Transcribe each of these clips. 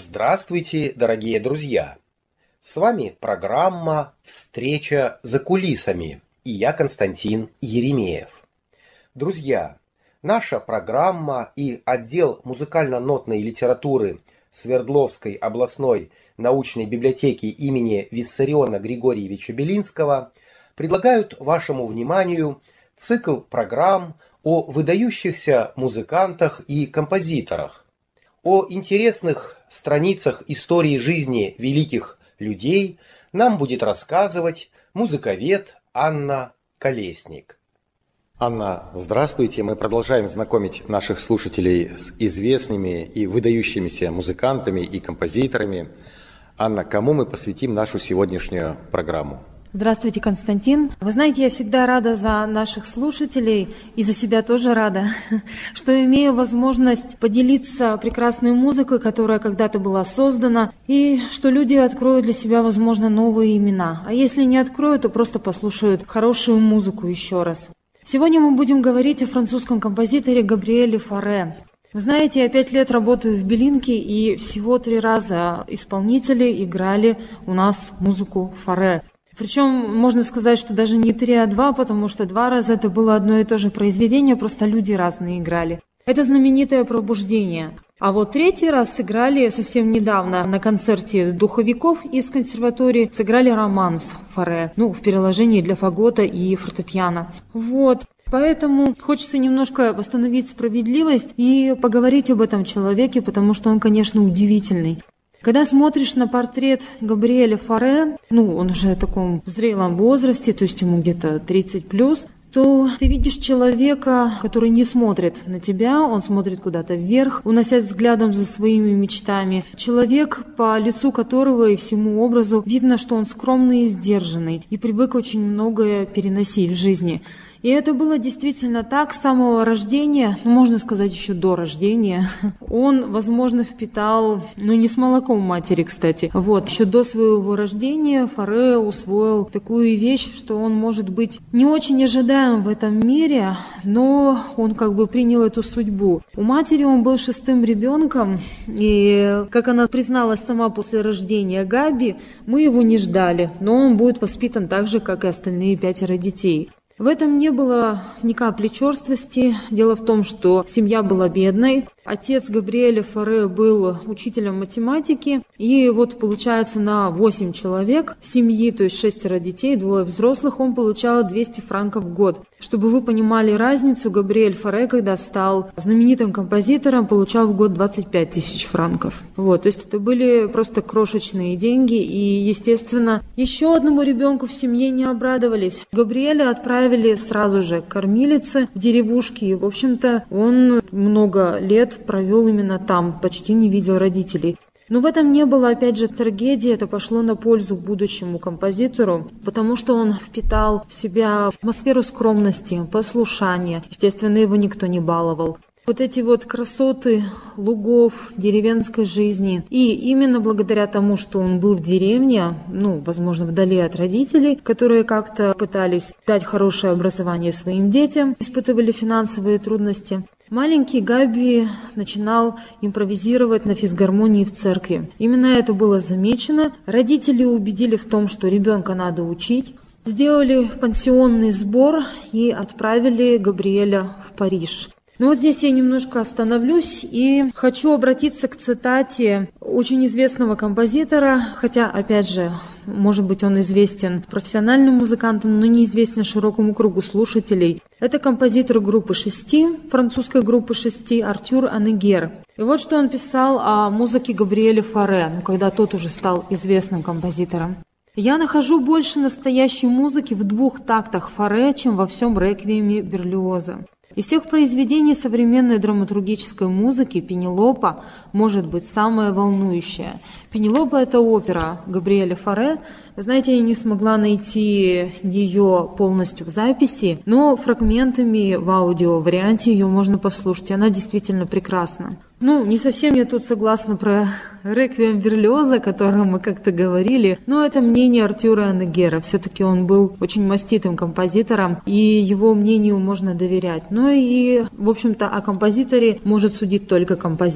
Здравствуйте, дорогие друзья! С вами программа «Встреча за кулисами» и я Константин Еремеев. Друзья, наша программа и отдел музыкально-нотной литературы Свердловской областной научной библиотеки имени Виссариона Григорьевича Белинского предлагают вашему вниманию цикл программ о выдающихся музыкантах и композиторах, о интересных страницах истории жизни великих людей нам будет рассказывать музыковед Анна Колесник. Анна, здравствуйте. Мы продолжаем знакомить наших слушателей с известными и выдающимися музыкантами и композиторами. Анна, кому мы посвятим нашу сегодняшнюю программу? Здравствуйте, Константин. Вы знаете, я всегда рада за наших слушателей и за себя тоже рада, что имею возможность поделиться прекрасной музыкой, которая когда-то была создана, и что люди откроют для себя, возможно, новые имена. А если не откроют, то просто послушают хорошую музыку еще раз. Сегодня мы будем говорить о французском композиторе Габриэле Фаре. Вы знаете, я 5 лет работаю в Белинке, и всего 3 раза исполнители играли у нас музыку Фаре. Причем можно сказать, что даже не 3, а 2, потому что 2 раза это было одно и то же произведение, просто люди разные играли. Это знаменитое «Пробуждение». А вот 3 раз сыграли совсем недавно на концерте духовиков из консерватории, сыграли романс Фаре, в переложении для фагота и фортепиано. Поэтому хочется немножко восстановить справедливость и поговорить об этом человеке, потому что он, конечно, удивительный. Когда смотришь на портрет Габриэля Фаре, он уже в таком зрелом возрасте, то есть ему где-то 30+, то ты видишь человека, который не смотрит на тебя, он смотрит куда-то вверх, уносясь взглядом за своими мечтами. Человек, по лицу которого и всему образу видно, что он скромный и сдержанный, и привык очень многое переносить в жизни. И это было действительно так с самого рождения, можно сказать, еще до рождения. Он, возможно, впитал, не с молоком матери, кстати. Еще до своего рождения Фаре усвоил такую вещь, что он может быть не очень ожидаем в этом мире, но он принял эту судьбу. У матери он был 6-м ребенком, и, как она призналась сама после рождения Габи, мы его не ждали, но он будет воспитан так же, как и остальные 5 детей. В этом не было ни капли черствости. Дело в том, что семья была бедной. Отец Габриэля Фаре был учителем математики. И получается, на 8 человек семьи, то есть 6 детей, 2 взрослых, он получал 200 франков в год. Чтобы вы понимали разницу, Габриэль Фаре, когда стал знаменитым композитором, получал в год 25 тысяч франков. То есть это были просто крошечные деньги. И, естественно, еще одному ребенку в семье не обрадовались. Габриэля отправили сразу же к кормилице в деревушке. И, в общем-то, он много лет провел именно там, почти не видел родителей. Но в этом не было, опять же, трагедии, это пошло на пользу будущему композитору, потому что он впитал в себя атмосферу скромности, послушания. Естественно, его никто не баловал. Эти красоты лугов, деревенской жизни. И именно благодаря тому, что он был в деревне, возможно, вдали от родителей, которые как-то пытались дать хорошее образование своим детям, испытывали финансовые трудности, маленький Габи начинал импровизировать на физгармонии в церкви. Именно это было замечено. Родители убедили в том, что ребенка надо учить. Сделали пансионный сбор и отправили Габриэля в Париж. Здесь я немножко остановлюсь и хочу обратиться к цитате очень известного композитора, хотя, опять же, может быть, он известен профессиональным музыкантам, но неизвестен широкому кругу слушателей. Это композитор группы 6, французской группы 6, Артюр Аннегер. И что он писал о музыке Габриэля Фаре, когда тот уже стал известным композитором. «Я нахожу больше настоящей музыки в 2 тактах Фаре, чем во всем реквиеме Берлиоза. Из всех произведений современной драматургической музыки «Пенелопа» может быть самая волнующая. «Пенелопа» — это опера Габриэля Фаре. Вы знаете, я не смогла найти ее полностью в записи, но фрагментами в аудиоварианте ее можно послушать, и она действительно прекрасна. Не совсем я тут согласна про реквием Берлиоза, о котором мы как-то говорили, но это мнение Артюра Аннегера. Все-таки он был очень маститым композитором, и его мнению можно доверять. И, в общем-то, о композиторе может судить только композитор.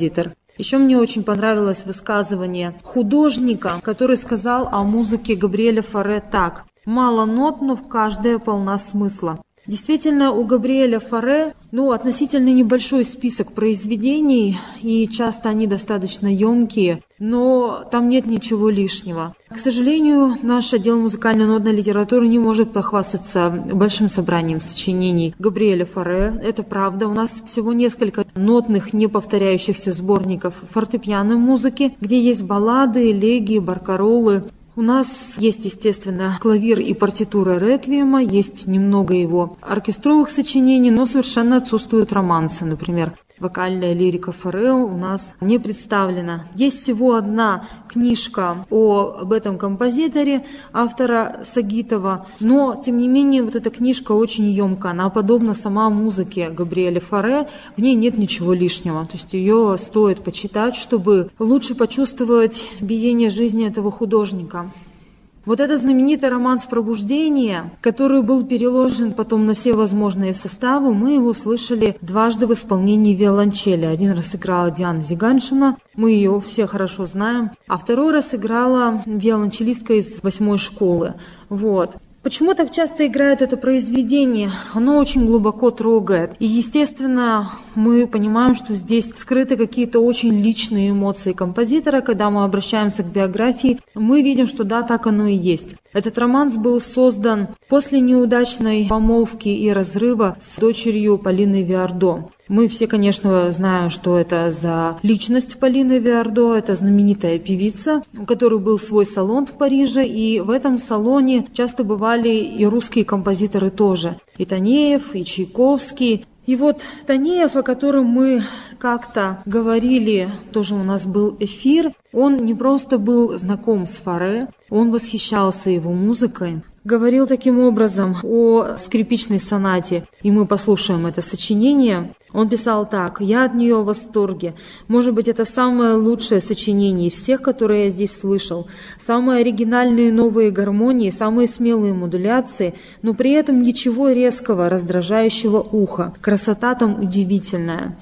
Еще мне очень понравилось высказывание художника, который сказал о музыке Габриэля Фаре так: «Мало нот, но в каждая полна смысла». Действительно, у Габриэля Фаре, относительно небольшой список произведений, и часто они достаточно емкие, но там нет ничего лишнего. К сожалению, наш отдел музыкальной нотной литературы не может похвастаться большим собранием сочинений Габриэля Фаре. Это правда. У нас всего несколько нотных, не повторяющихся сборников фортепианной музыки, где есть баллады, элегии, баркароллы. У нас есть, естественно, клавир и партитура реквиема, есть немного его оркестровых сочинений, но совершенно отсутствуют романсы, например. Вокальная лирика Фаре у нас не представлена. Есть всего одна книжка об этом композиторе, автора Сагитова, но, тем не менее, вот эта книжка очень емкая. Она подобна сама музыке Габриэля Фаре, в ней нет ничего лишнего. То есть ее стоит почитать, чтобы лучше почувствовать биение жизни этого художника. Вот этот знаменитый романс «Пробуждение», который был переложен потом на все возможные составы, мы его слышали дважды в исполнении виолончели. Один раз играла Диана Зиганшина, мы ее все хорошо знаем, а второй раз играла виолончелистка из 8-й школы. Вот. Почему так часто играют это произведение? Оно очень глубоко трогает. И, естественно, мы понимаем, что здесь скрыты какие-то очень личные эмоции композитора. Когда мы обращаемся к биографии, мы видим, что да, так оно и есть. Этот романс был создан после неудачной помолвки и разрыва с дочерью Полины Виардо. Мы все, конечно, знаем, что это за личность Полины Виардо. Это знаменитая певица, у которой был свой салон в Париже. И в этом салоне часто бывали и русские композиторы тоже. И Танеев, и Чайковский. И вот Танеев, о котором мы как-то говорили, тоже у нас был эфир, он не просто был знаком с Фаре, он восхищался его музыкой. Говорил таким образом о скрипичной сонате, и мы послушаем это сочинение. Он писал так: «Я от нее в восторге. Может быть, это самое лучшее сочинение из всех, которые я здесь слышал. Самые оригинальные новые гармонии, самые смелые модуляции, но при этом ничего резкого, раздражающего ухо. Красота там удивительная».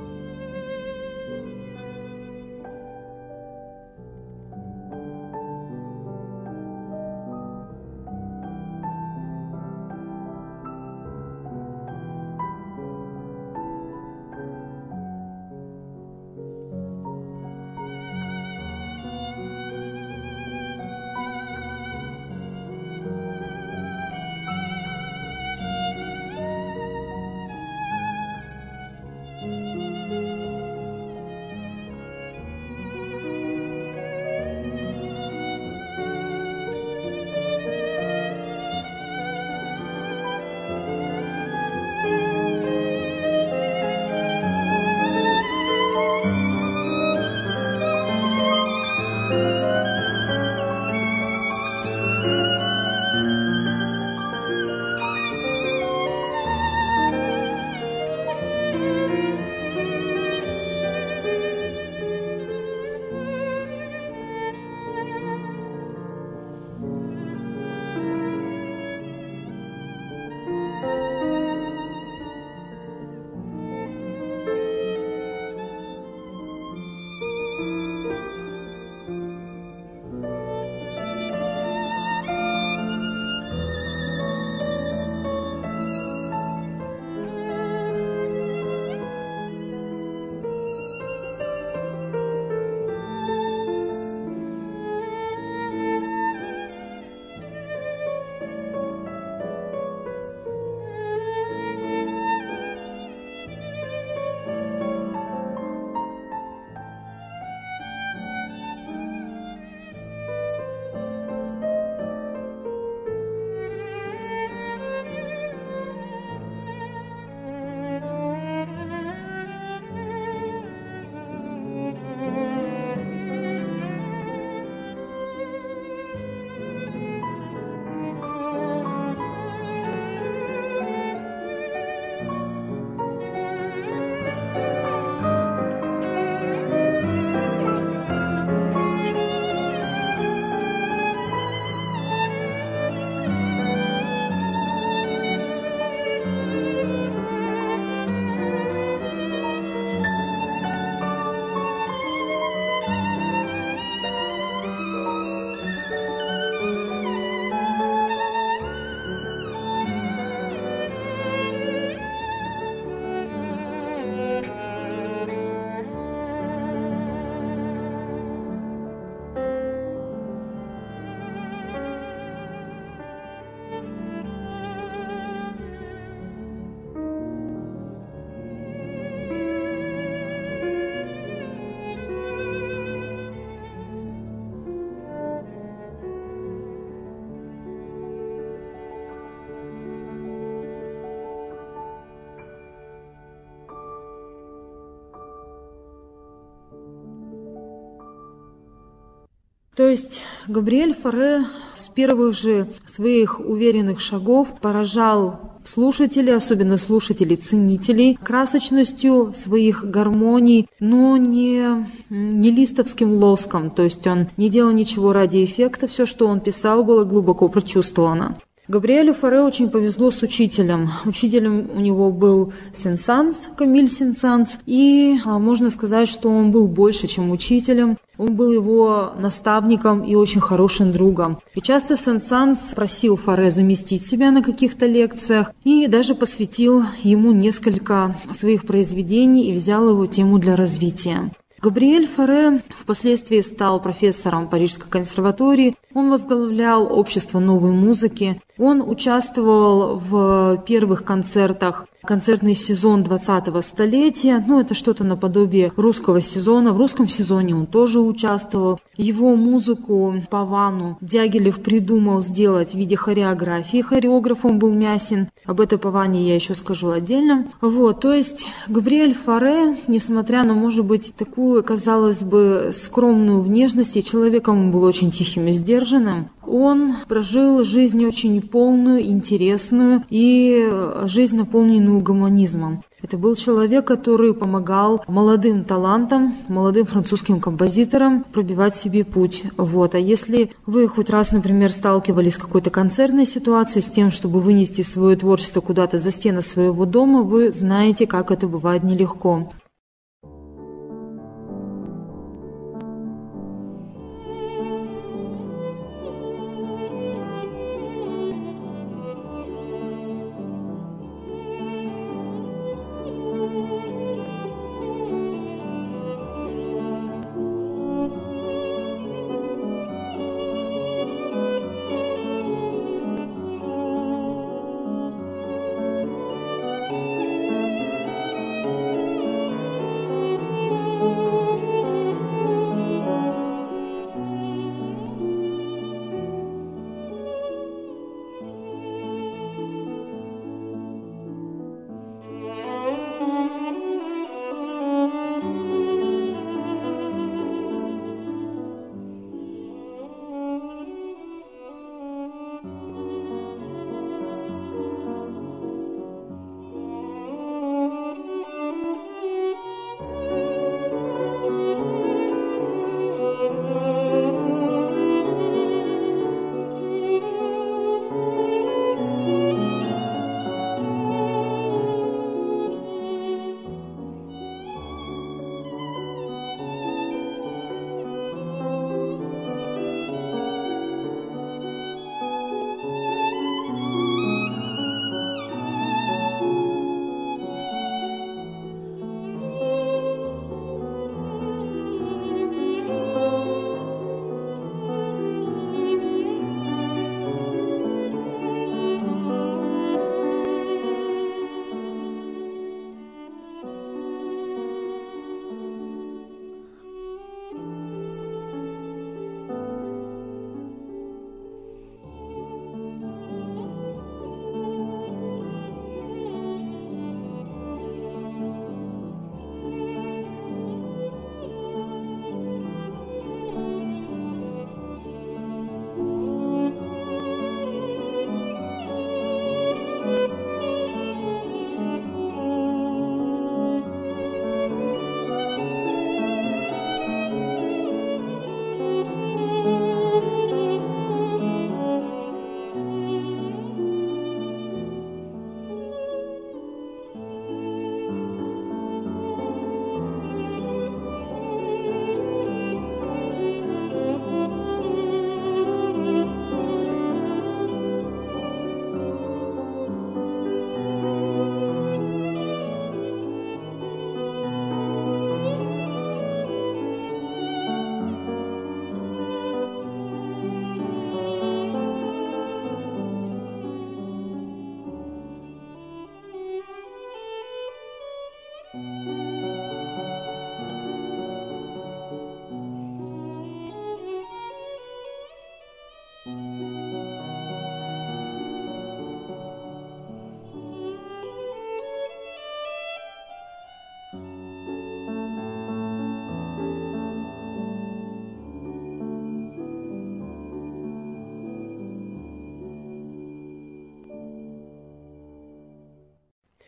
То есть Габриэль Фаре с первых же своих уверенных шагов поражал слушателей, особенно слушателей-ценителей, красочностью своих гармоний, но не листовским лоском. То есть он не делал ничего ради эффекта, все, что он писал, было глубоко прочувствовано. Габриэлю Фаре очень повезло с учителем. Учителем у него был Сен-Санс, Камиль Сен-Санс, и можно сказать, что он был больше, чем учителем. Он был его наставником и очень хорошим другом. И часто Сен-Санс просил Фаре заместить себя на каких-то лекциях и даже посвятил ему несколько своих произведений и взял его тему для развития. Габриэль Фаре впоследствии стал профессором Парижской консерватории. Он возглавлял общество новой музыки. Он участвовал в первых концертах, концертный сезон 20-го столетия. Это что-то наподобие русского сезона. В русском сезоне он тоже участвовал. Его музыку Павану Дягилев придумал сделать в виде хореографии. Хореографом был Мясин. Об этой Паване я еще скажу отдельно. То есть Габриэль Фаре, несмотря на, может быть, такую, казалось бы, скромную внешность, и человеком он был очень тихим и сдержанным, он прожил жизнь очень полную, интересную и жизнь, наполненную гуманизмом. Это был человек, который помогал молодым талантам, молодым французским композиторам пробивать себе путь. А если вы хоть раз, например, сталкивались с какой-то концертной ситуацией, с тем, чтобы вынести свое творчество куда-то за стены своего дома, вы знаете, как это бывает нелегко.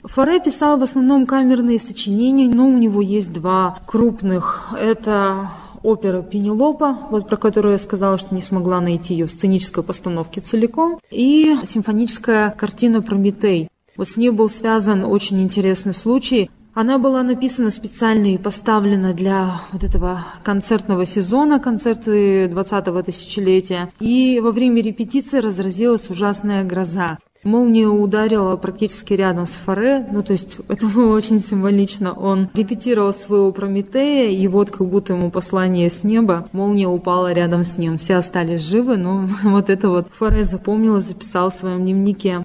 Фаре писал в основном камерные сочинения, но у него есть два крупных. Это опера «Пенелопа», вот про которую я сказала, что не смогла найти ее в сценической постановке целиком, и симфоническая картина «Прометей». Вот с ней был связан очень интересный случай. Она была написана специально и поставлена для вот этого концертного сезона, концерты 20-го тысячелетия. И во время репетиции разразилась ужасная гроза. Молния ударила практически рядом с Фаре, то есть это было очень символично. Он репетировал своего Прометея, и вот как будто ему послание с неба, молния упала рядом с ним. Все остались живы, но вот это вот Фаре запомнил и записал в своем дневнике.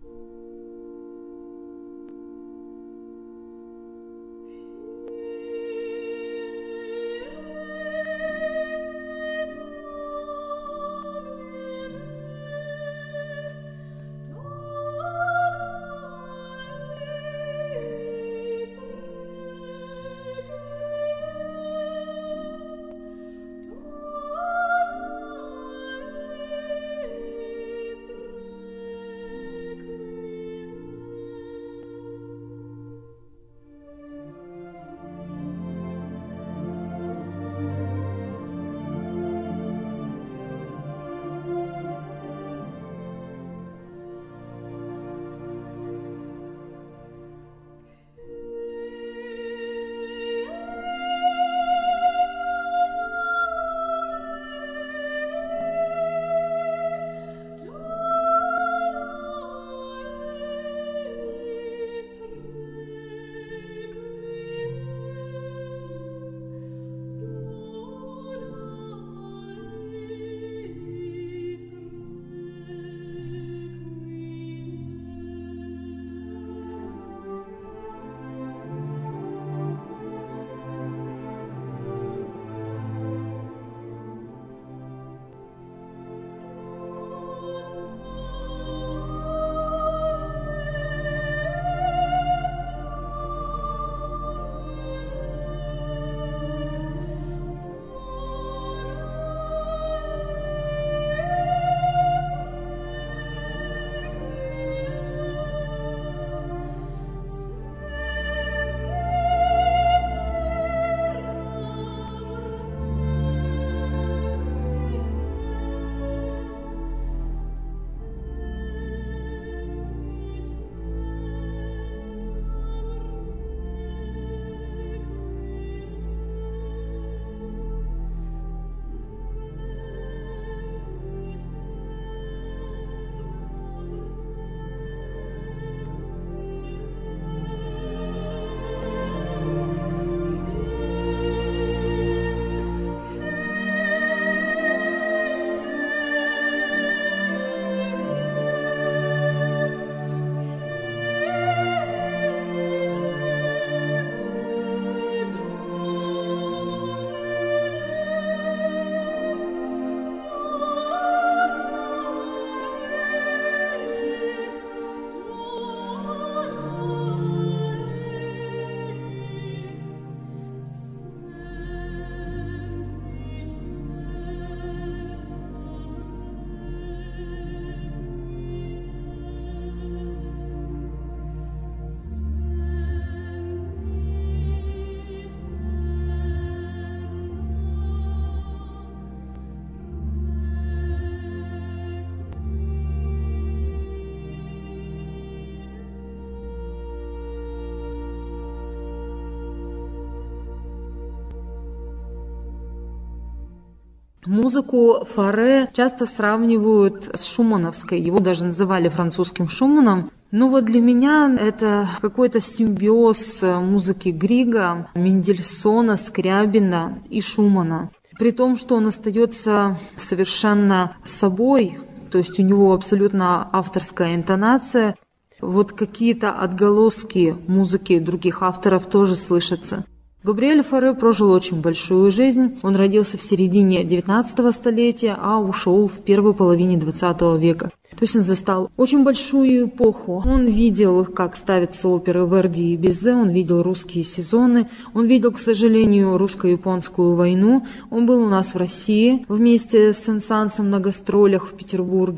Музыку Фаре часто сравнивают с шумановской, его даже называли французским Шуманом. Но вот для меня это какой-то симбиоз музыки Грига, Мендельсона, Скрябина и Шумана. При том, что он остается совершенно собой, то есть у него абсолютно авторская интонация. Вот какие-то отголоски музыки других авторов тоже слышатся. Габриэль Фаре прожил очень большую жизнь. Он родился в середине 19 столетия, а ушел в первой половине 20 века. То есть он застал очень большую эпоху. Он видел, как ставятся оперы Верди и Бизе, он видел русские сезоны, он видел, к сожалению, русско-японскую войну. Он был у нас в России вместе с Сен-Сансом на гастролях в Петербурге.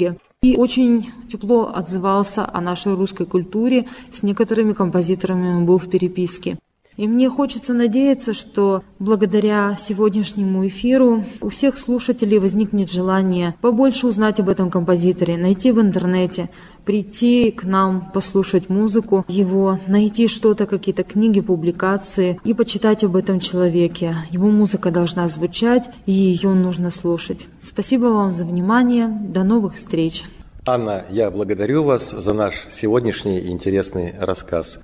и очень тепло отзывался о нашей русской культуре. С некоторыми композиторами он был в переписке. И мне хочется надеяться, что благодаря сегодняшнему эфиру у всех слушателей возникнет желание побольше узнать об этом композиторе, найти в интернете, прийти к нам, послушать музыку его, найти что-то, какие-то книги, публикации и почитать об этом человеке. Его музыка должна звучать, и ее нужно слушать. Спасибо вам за внимание. До новых встреч. Анна, я благодарю вас за наш сегодняшний интересный рассказ.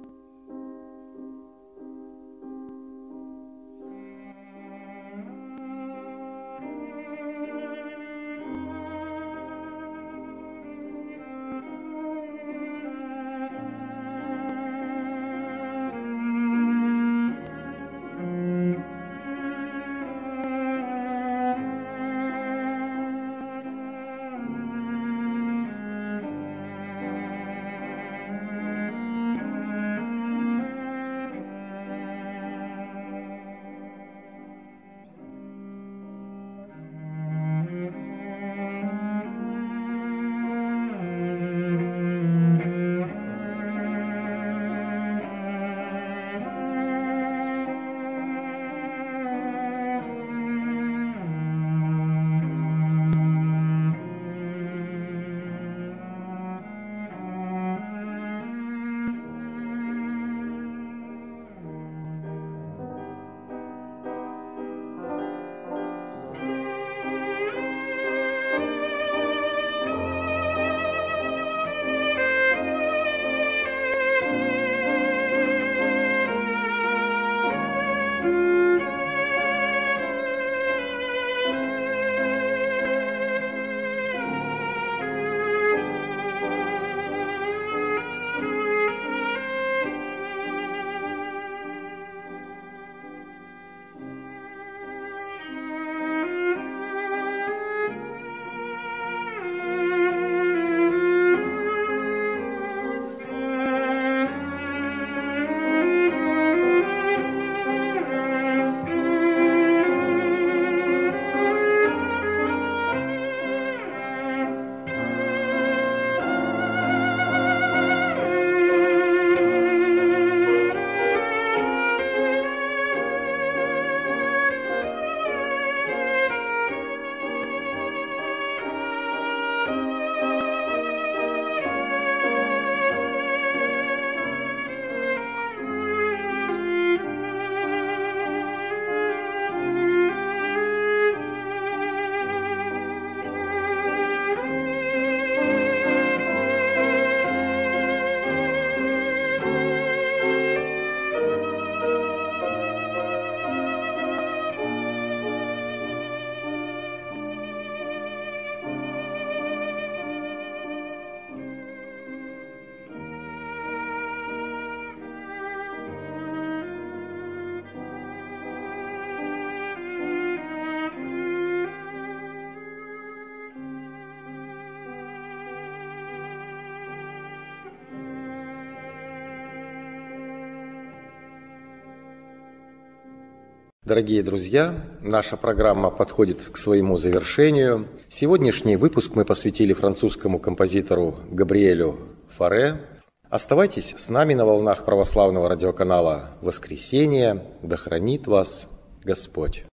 Дорогие друзья, наша программа подходит к своему завершению. Сегодняшний выпуск мы посвятили французскому композитору Габриэлю Фаре. Оставайтесь с нами на волнах православного радиоканала «Воскресенье». Да хранит вас Господь!